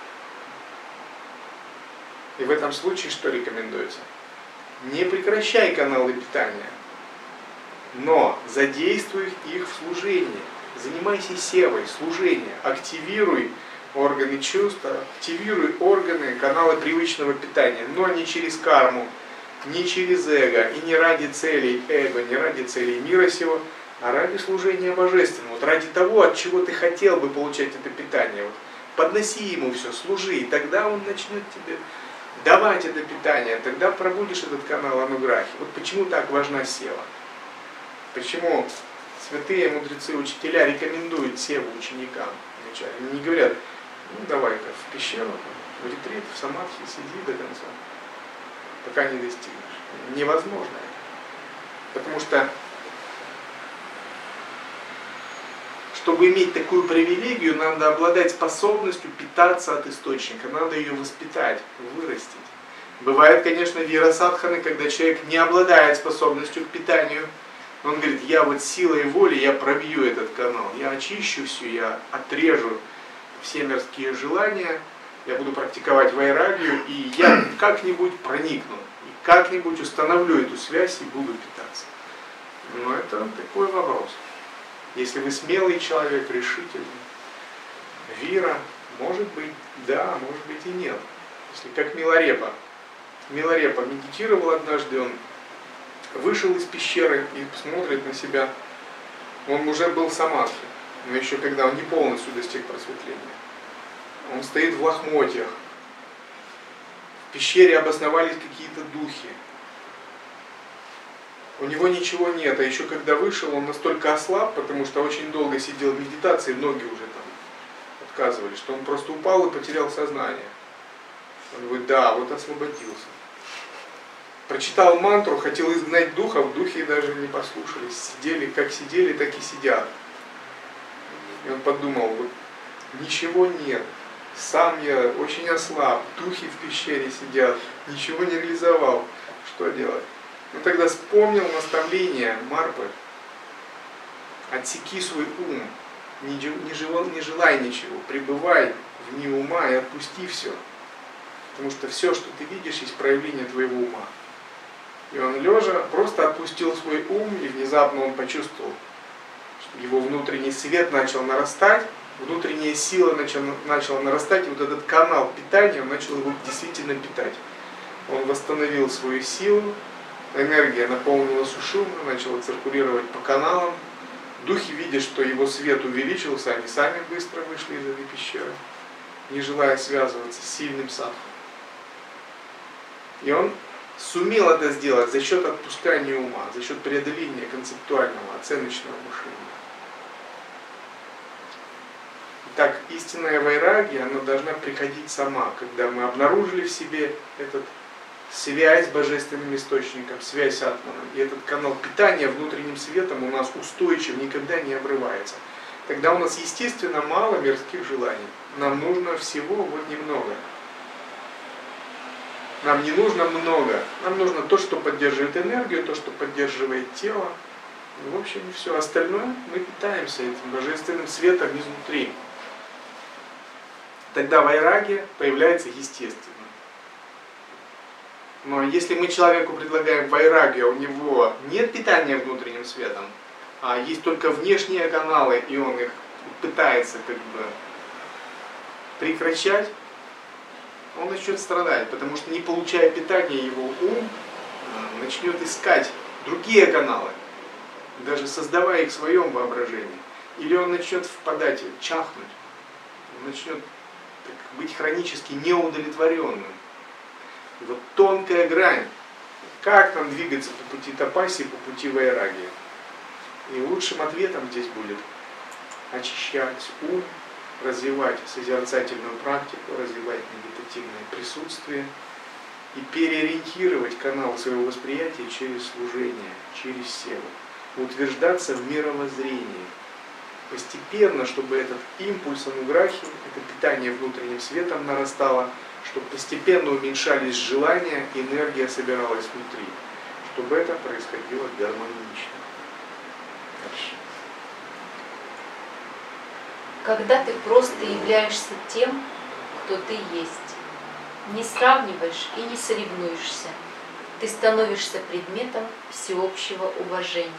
И в этом случае что рекомендуется? Не прекращай каналы питания, но задействуй их в служении. Занимайся севой, служением, активируй органы чувств, активируй органы, каналы привычного питания, но не через карму, не через эго, и не ради целей эго, не ради целей мира сего, а ради служения божественному, вот ради того, от чего ты хотел бы получать это питание. Вот подноси ему все, служи, и тогда он начнет тебе давать это питание, тогда пробудишь этот канал ануграхи. Вот почему так важна сева. Почему святые мудрецы, учителя рекомендуют севу ученикам. Они не говорят, ну давай-ка в пещеру, в ретрит, в самадхи, сиди до конца, пока не достигнешь. Невозможно это. Потому что, чтобы иметь такую привилегию, надо обладать способностью питаться от источника, надо ее воспитать, вырастить. Бывает, конечно, вирасадханы, когда человек не обладает способностью к питанию, он говорит, я вот силой воли, я пробью этот канал, я очищу все, я отрежу все мирские желания, я буду практиковать вайрагию, и я как-нибудь проникну, и как-нибудь установлю эту связь и буду питаться. Но это такой вопрос. Если вы смелый человек, решительный, вира, может быть, да, может быть и нет. Если как Миларепа. Миларепа медитировал однажды, он вышел из пещеры и смотрит на себя. Он уже был в самадхи, но еще когда он не полностью достиг просветления. Он стоит в лохмотьях. В пещере обосновались какие-то духи. У него ничего нет, а еще когда вышел, он настолько ослаб, потому что очень долго сидел в медитации, ноги уже там отказывали, что он просто упал и потерял сознание. Он говорит, да, вот освободился. Прочитал мантру, хотел изгнать духов, духи даже не послушались. Сидели, как сидели, так и сидят. И он подумал, вот ничего нет. Сам я очень ослаб, духи в пещере сидят, ничего не реализовал. Что делать? Ну тогда вспомнил наставление Марпы. Отсеки свой ум, не, не, желай, не желай ничего, пребывай вне ума и отпусти все. Потому что все, что ты видишь, есть проявление твоего ума. И он лежа просто отпустил свой ум, и внезапно он почувствовал, что его внутренний свет начал нарастать, внутренняя сила начала, начала нарастать, и вот этот канал питания, он начал его действительно питать. Он восстановил свою силу, энергия наполнила сушилку, начала циркулировать по каналам. Духи, видя, что его свет увеличился, они сами быстро вышли из этой пещеры, не желая связываться с сильным садху. И он сумел это сделать за счет отпускания ума, за счет преодоления концептуального, оценочного мышления. Так, истинная вайрагия, она должна приходить сама, когда мы обнаружили в себе этот связь с божественным источником, связь с атманом. И этот канал питания внутренним светом у нас устойчив, никогда не обрывается. Тогда у нас, естественно, мало мирских желаний. Нам нужно всего вот немного. Нам не нужно много. Нам нужно то, что поддерживает энергию, то, что поддерживает тело. И, в общем, все остальное мы питаемся этим божественным светом изнутри. Тогда вайрагия появляется естественно. Но если мы человеку предлагаем вайрагию, а у него нет питания внутренним светом, а есть только внешние каналы, и он их пытается как бы прекращать, он начнет страдать, потому что, не получая питания, его ум начнет искать другие каналы, даже создавая их в своем воображении. Или он начнет впадать, чахнуть, он начнет быть хронически неудовлетворенным. И вот тонкая грань, как нам двигаться по пути тапаси, по пути вайрагии. И лучшим ответом здесь будет очищать ум, развивать созерцательную практику, развивать медитативное присутствие и переориентировать канал своего восприятия через служение, через силу. Утверждаться в мировоззрении. Постепенно, чтобы этот импульс ануграхи, это питание внутренним светом нарастало, чтобы постепенно уменьшались желания, энергия собиралась внутри, чтобы это происходило гармонично. Дальше. Когда ты просто являешься тем, кто ты есть, не сравниваешь и не соревнуешься, ты становишься предметом всеобщего уважения.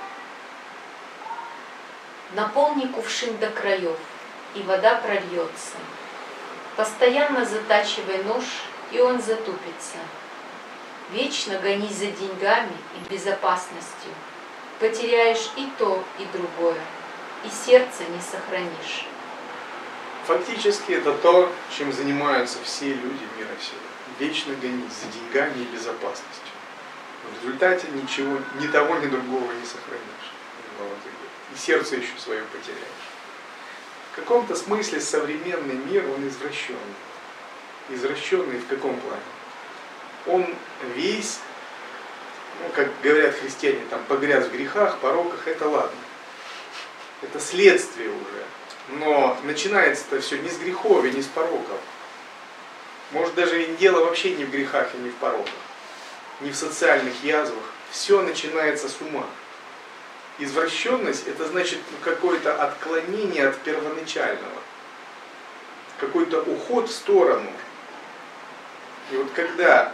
Наполни кувшин до краев, и вода прольется. Постоянно затачивай нож, и он затупится. Вечно гонись за деньгами и безопасностью. Потеряешь и то, и другое, и сердце не сохранишь. Фактически это то, чем занимаются все люди мира сего. Вечно гонись за деньгами и безопасностью. В результате ничего, ни того, ни другого не сохранишь. И сердце еще свое потеряешь. В каком-то смысле современный мир, он извращенный. Извращенный в каком плане? Он весь, ну, как говорят христиане, там, погряз в грехах, пороках, это ладно. Это следствие уже. Но начинается это все не с грехов и не с пороков. Может, даже и дело вообще не в грехах и не в пороках, не в социальных язвах. Все начинается с ума. Извращенность — это значит какое-то отклонение от первоначального, какой-то уход в сторону. И вот когда,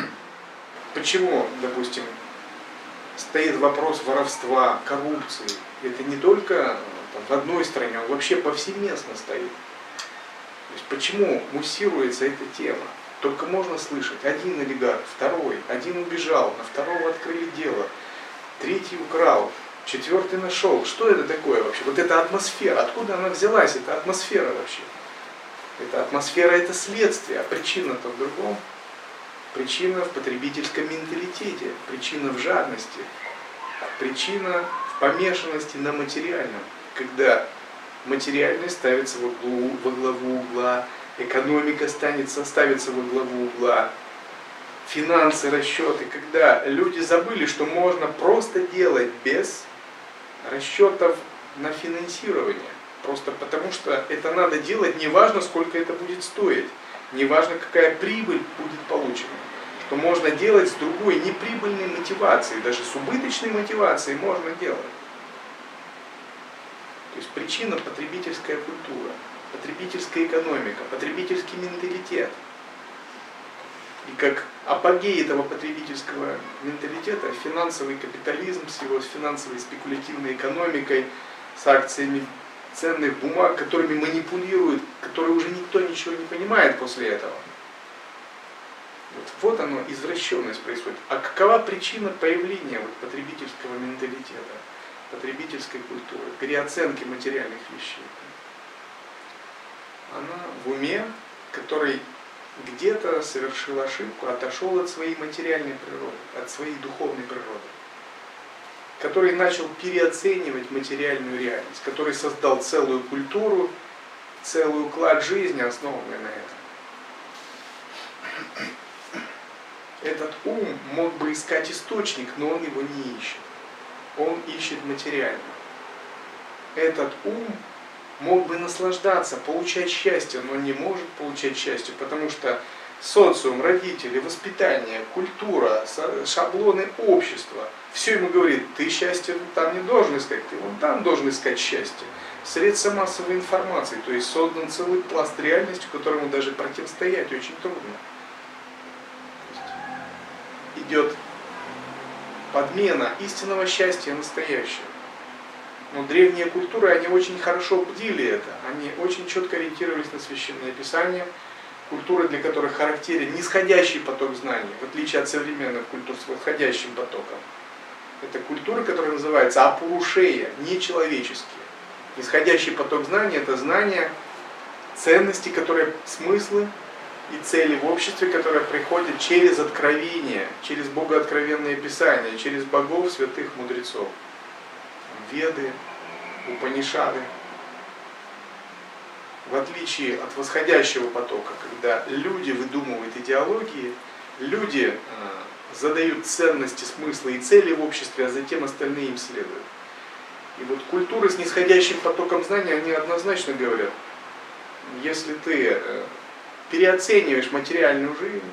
почему, допустим, стоит вопрос воровства, коррупции, это не только там, в одной стране, он вообще повсеместно стоит. То есть почему муссируется эта тема? Только можно слышать, один олигарх, второй, один убежал, на второго открыли дело, третий украл, четвертый нашел. Что это такое вообще? Вот эта атмосфера, откуда она взялась, эта атмосфера вообще? Эта атмосфера — это следствие, а причина-то в другом. Причина в потребительском менталитете, причина в жадности, причина в помешанности на материальном. Когда материальность ставится во главу, во главу угла, экономика станется, ставится во главу угла, финансы, расчеты, когда люди забыли, что можно просто делать без расчетов на финансирование. Просто потому что это надо делать, неважно, сколько это будет стоить, неважно, какая прибыль будет получена. Что можно делать с другой неприбыльной мотивацией, даже с убыточной мотивацией можно делать. То есть причина — потребительская культура, потребительская экономика, потребительский менталитет. И как апогей этого потребительского менталитета финансовый капитализм с его финансовой спекулятивной экономикой, с акциями ценных бумаг, которыми манипулируют, которые уже никто ничего не понимает после этого. Вот, вот оно, извращенность происходит. А какова причина появления вот, потребительского менталитета, потребительской культуры, переоценки материальных вещей? Она в уме, который где-то совершил ошибку, отошел от своей материальной природы, от своей духовной природы, который начал переоценивать материальную реальность, который создал целую культуру, целый уклад жизни, основанный на этом. Этот ум мог бы искать источник, но он его не ищет. Он ищет материально. Этот ум мог бы наслаждаться, получать счастье, но не может получать счастье, потому что социум, родители, воспитание, культура, шаблоны общества, все ему говорит, ты счастье там не должен искать, ты вон там должен искать счастье. Средства массовой информации, то есть создан целый пласт реальности, которому даже противостоять очень трудно. Идет подмена истинного счастья настоящего. Но древние культуры, они очень хорошо бдили это, они очень четко ориентировались на Священное Писание, культуры, для которых характерен нисходящий поток знаний, в отличие от современных культур с восходящим потоком. Это культуры, которые называются апурушея, нечеловеческие. Нисходящий поток знаний – это знания, ценности, которые, смыслы и цели в обществе, которые приходят через откровение, через богооткровенное Писание, через богов, святых мудрецов. Веды, Упанишады. В отличие от восходящего потока, когда люди выдумывают идеологии, люди э, задают ценности, смыслы и цели в обществе, а затем остальные им следуют. И вот культуры с нисходящим потоком знаний, они однозначно говорят, если ты э, переоцениваешь материальную жизнь,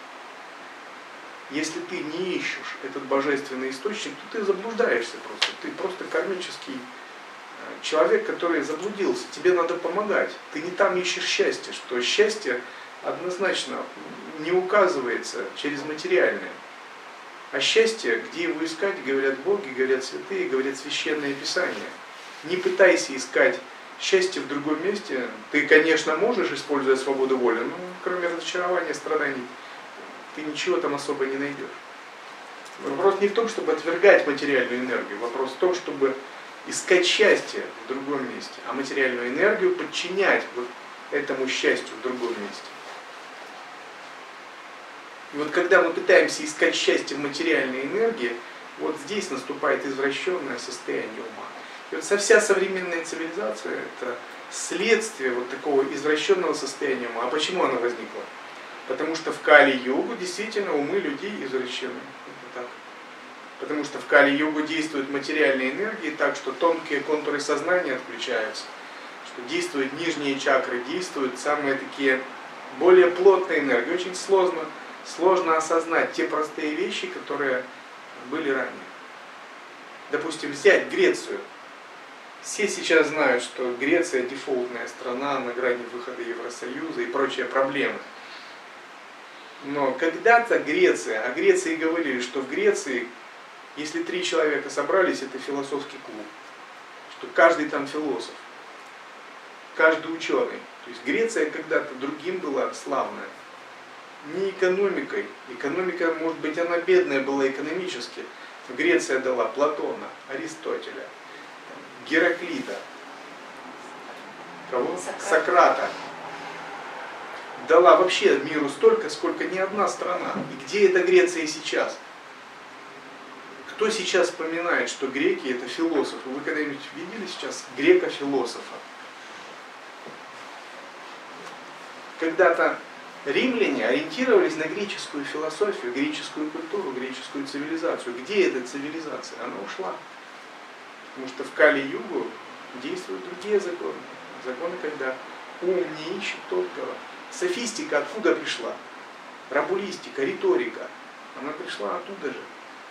если ты не ищешь этот божественный источник, то ты заблуждаешься просто. Ты просто кармический человек, который заблудился. Тебе надо помогать. Ты не там ищешь счастье, что счастье однозначно не указывается через материальное. А счастье, где его искать, говорят боги, говорят святые, говорят Священное Писание. Не пытайся искать счастье в другом месте. Ты, конечно, можешь, используя свободу воли, но кроме разочарования, страданий, ты ничего там особо не найдешь. Вопрос не в том, чтобы отвергать материальную энергию, вопрос в том, чтобы искать счастье в другом месте, а материальную энергию подчинять вот этому счастью в другом месте. И вот когда мы пытаемся искать счастье в материальной энергии, вот здесь наступает извращенное состояние ума. И вот вся современная цивилизация – это следствие вот такого извращенного состояния ума. А почему оно возникло? Потому что в Кали-югу действительно умы людей извращены. Так. Потому что в Кали-югу действуют материальные энергии так, что тонкие контуры сознания отключаются, что действуют нижние чакры, действуют самые такие более плотные энергии. Очень сложно, сложно осознать те простые вещи, которые были ранее. Допустим, взять Грецию. Все сейчас знают, что Греция дефолтная страна на грани выхода Евросоюза и прочие проблемы. Но когда-то Греция, о Греции говорили, что в Греции, если три человека собрались, это философский клуб. Что каждый там философ, каждый ученый. То есть Греция когда-то другим была славная. Не экономикой. Экономика, может быть, она бедная была экономически. Но Греция дала Платона, Аристотеля, Гераклита, кого? Сократа. Сократа. Дала вообще миру столько, сколько ни одна страна. И где эта Греция сейчас? Кто сейчас вспоминает, что греки это философы? Вы когда-нибудь видели сейчас грека-философа? Когда-то римляне ориентировались на греческую философию, греческую культуру, греческую цивилизацию. Где эта цивилизация? Она ушла. Потому что в Кали-югу действуют другие законы. Законы, когда ум не ищет тонкого. Софистика откуда пришла? Рабулистика, риторика. Она пришла оттуда же.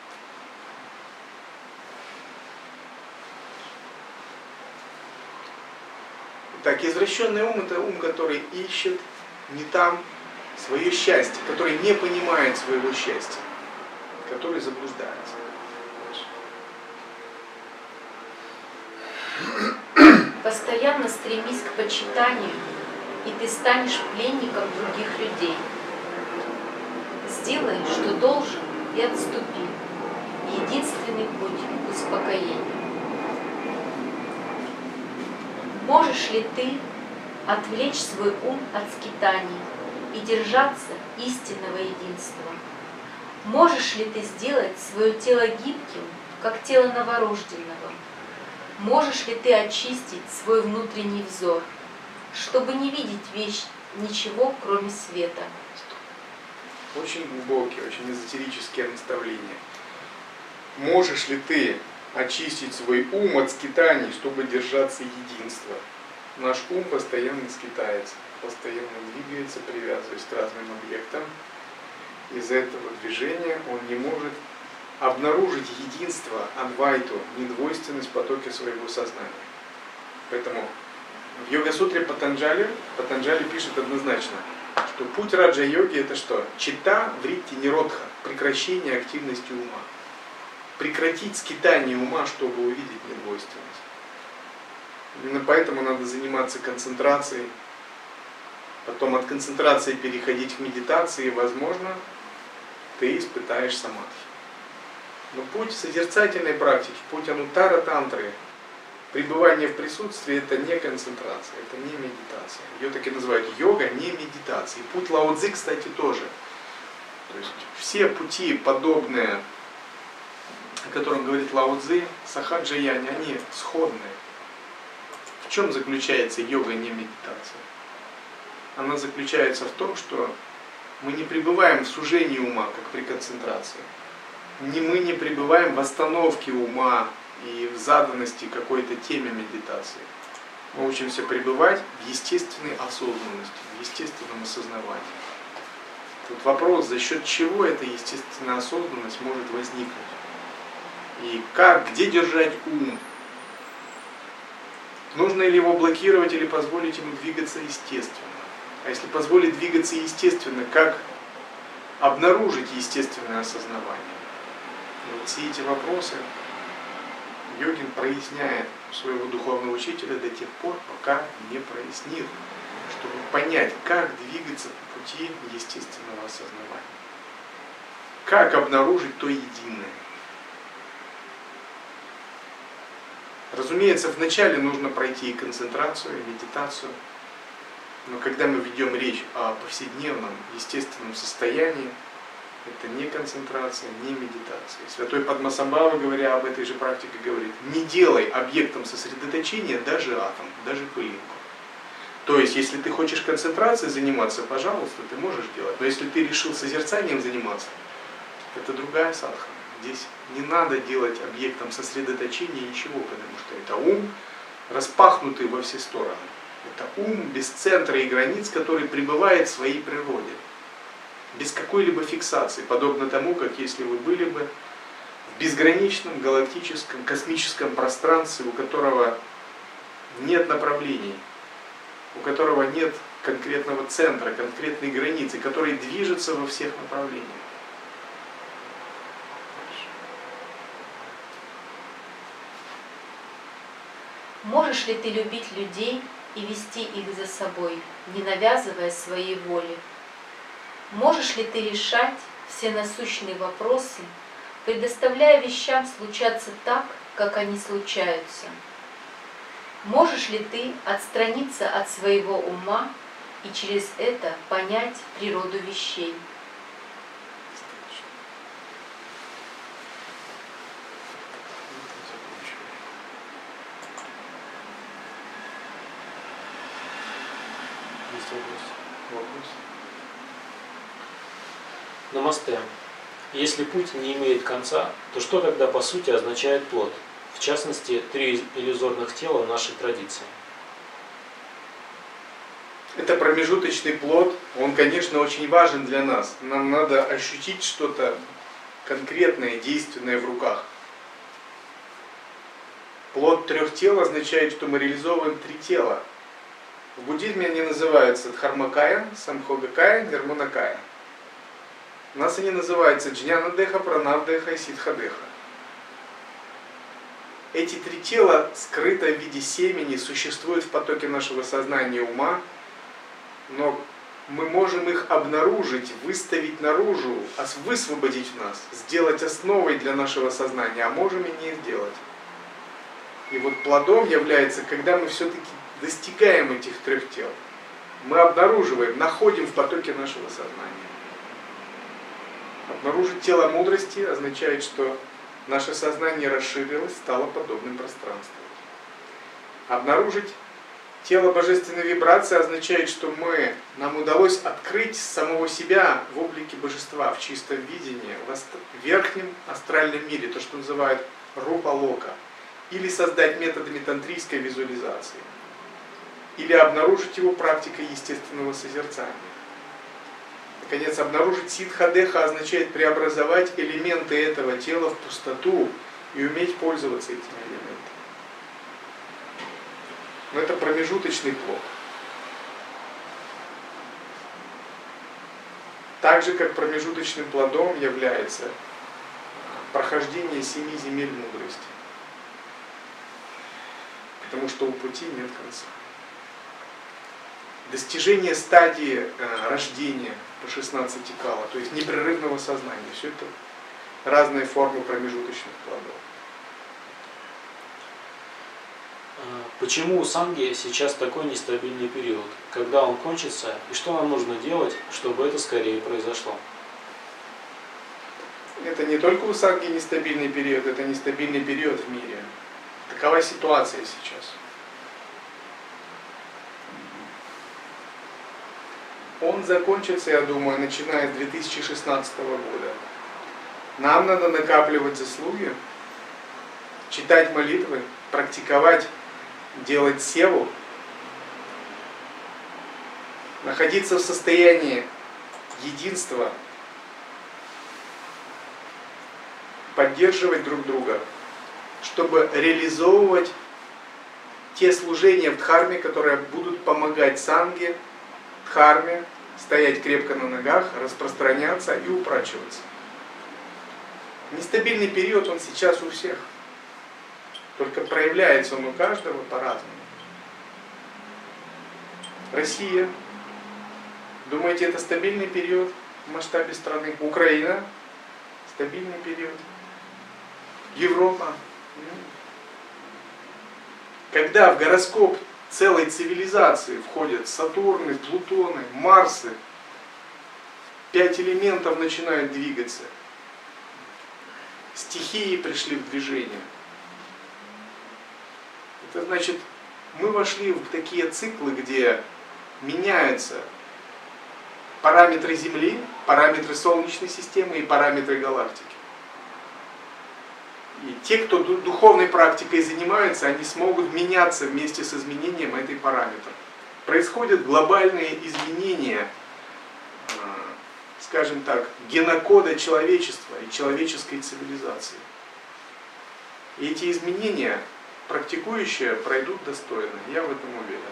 Так, извращенный ум – это ум, который ищет не там свое счастье, который не понимает своего счастья, который заблуждается. Постоянно Постоянно стремись к почитанию, и ты станешь пленником других людей. Сделай, что должен, и отступи. Единственный путь к успокоению. Можешь ли ты отвлечь свой ум от скитаний и держаться истинного единства? Можешь ли ты сделать свое тело гибким, как тело новорожденного? Можешь ли ты очистить свой внутренний взор, чтобы не видеть вещь ничего, кроме света? Очень глубокие, очень эзотерические наставления. Можешь ли ты очистить свой ум от скитаний, чтобы держаться единства? Наш ум постоянно скитается, постоянно двигается, привязываясь к разным объектам. Из-за этого движения он не может обнаружить единство, адвайту, недвойственность в потоке своего сознания. Поэтому в йога-сутре Патанджали, Патанджали пишет однозначно, что путь раджа-йоги это что? Чита вритти ниродха, прекращение активности ума. Прекратить скитание ума, чтобы увидеть недвойственность. Именно поэтому надо заниматься концентрацией, потом от концентрации переходить к медитации, и, возможно, ты испытаешь самадхи. Но путь созерцательной практики, путь ануттара тантры, пребывание в присутствии это не концентрация, это не медитация. Ее так и называют йога, не медитация. И путь Лао Цзы, кстати, тоже. То есть все пути подобные, о котором говорит Лао Цзы, сахаджаяни, они сходные. В чем заключается йога, не медитация? Она заключается в том, что мы не пребываем в сужении ума, как при концентрации. Не мы не пребываем в остановке ума и в заданности какой-то теме медитации. Мы учимся пребывать в естественной осознанности, в естественном осознавании. Тут вопрос, за счет чего эта естественная осознанность может возникнуть. И как, где держать ум? Нужно ли его блокировать или позволить ему двигаться естественно? А если позволить двигаться естественно, как обнаружить естественное осознавание? И вот все эти вопросы йогин проясняет у своего духовного учителя до тех пор, пока не прояснит, чтобы понять, как двигаться по пути естественного осознавания. Как обнаружить то единое. Разумеется, вначале нужно пройти и концентрацию, и медитацию. Но когда мы ведем речь о повседневном, естественном состоянии, это не концентрация, не медитация. Святой Падмасамбхава, говоря об этой же практике, говорит, не делай объектом сосредоточения даже атом, даже пылинку. То есть, если ты хочешь концентрацией заниматься, пожалуйста, ты можешь делать. Но если ты решил созерцанием заниматься, это другая садхана. Здесь не надо делать объектом сосредоточения ничего, потому что это ум, распахнутый во все стороны. Это ум без центра и границ, который пребывает в своей природе. Без какой-либо фиксации, подобно тому, как если вы были бы в безграничном галактическом, космическом пространстве, у которого нет направлений, у которого нет конкретного центра, конкретной границы, который движется во всех направлениях. Можешь ли ты любить людей и вести их за собой, не навязывая своей воли? Можешь ли ты решать все насущные вопросы, предоставляя вещам случаться так, как они случаются? Можешь ли ты отстраниться от своего ума и через это понять природу вещей? Намасте. Если путь не имеет конца, то что тогда по сути означает плод? В частности, три иллюзорных тела нашей традиции. Это промежуточный плод, он, конечно, очень важен для нас. Нам надо ощутить что-то конкретное, действенное в руках. Плод трех тел означает, что мы реализовываем три тела. В буддизме они называются Дхармакая, Самхогакая, Нирманакая. У нас они называются Джняна-деха, Пранав-деха и Ситха-деха. Эти три тела, скрыто в виде семени, существуют в потоке нашего сознания и ума, но мы можем их обнаружить, выставить наружу, высвободить в нас, сделать основой для нашего сознания, а можем и не сделать. И вот плодом является, когда мы все-таки достигаем этих трех тел. Мы обнаруживаем, находим в потоке нашего сознания. Обнаружить тело мудрости означает, что наше сознание расширилось, стало подобным пространству. Обнаружить тело божественной вибрации означает, что мы, нам удалось открыть самого себя в облике божества, в чистом видении, в верхнем астральном мире, то, что называют рупа-лока, или создать методами тантрийской визуализации, или обнаружить его практикой естественного созерцания. Наконец, обнаружить сиддха-деха означает преобразовать элементы этого тела в пустоту и уметь пользоваться этими элементами. Но это промежуточный плод. Так же, как промежуточным плодом является прохождение семи земель мудрости. Потому что у пути нет конца. Достижение стадии э, рождения по шестнадцати кала, то есть непрерывного сознания. Все это разные формы промежуточных плодов. Почему у санги сейчас такой нестабильный период? Когда он кончится, и что нам нужно делать, чтобы это скорее произошло? Это не только у санги нестабильный период, это нестабильный период в мире. Такова ситуация сейчас. Он закончится, я думаю, начиная с две тысячи шестнадцатого года. Нам надо накапливать заслуги, читать молитвы, практиковать, делать севу, находиться в состоянии единства, поддерживать друг друга, чтобы реализовывать те служения в дхарме, которые будут помогать санге, дхарме, стоять крепко на ногах, распространяться и упрачиваться. Нестабильный период он сейчас у всех. Только проявляется он у каждого по-разному. Россия. Думаете, это стабильный период в масштабе страны? Украина. Стабильный период. Европа. Когда в гороскоп целой цивилизации входят Сатурны, Плутоны, Марсы, пять элементов начинают двигаться. Стихии пришли в движение. Это значит, мы вошли в такие циклы, где меняются параметры Земли, параметры Солнечной системы и параметры галактики. И те, кто духовной практикой занимаются, они смогут меняться вместе с изменением этой параметра. Происходят глобальные изменения, скажем так, генокода человечества и человеческой цивилизации. И эти изменения практикующие пройдут достойно, я в этом уверен.